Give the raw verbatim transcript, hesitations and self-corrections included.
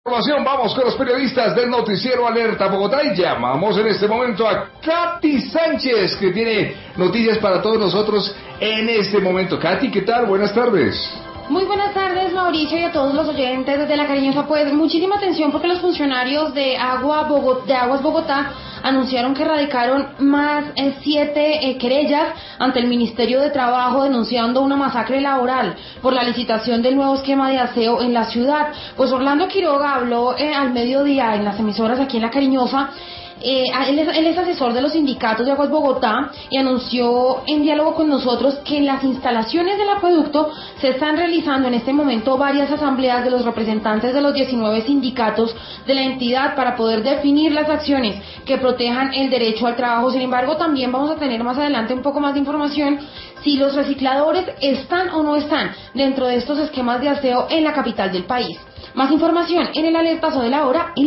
Información, vamos con los periodistas del noticiero Alerta Bogotá y llamamos en este momento a Katy Sánchez, que tiene noticias para todos nosotros en este momento. Katy, ¿qué tal? Buenas tardes. Muy buenas tardes, Mauricio, y a todos los oyentes desde La Cariñosa. Pues muchísima atención porque los funcionarios de, Agua Bogotá, de Aguas Bogotá anunciaron que radicaron más eh, siete eh, querellas ante el Ministerio de Trabajo denunciando una masacre laboral por la licitación del nuevo esquema de aseo en la ciudad. Pues Orlando Quiroga habló eh, al mediodía en las emisoras aquí en La Cariñosa. Eh, él, es, él es asesor de los sindicatos de Aguas Bogotá y anunció en diálogo con nosotros que en las instalaciones del acueducto se están realizando en este momento varias asambleas de los representantes de los diecinueve sindicatos de la entidad para poder definir las acciones que protejan el derecho al trabajo. Sin embargo, también vamos a tener más adelante un poco más de información si los recicladores están o no están dentro de estos esquemas de aseo en la capital del país. Más información en el alertazo de la hora.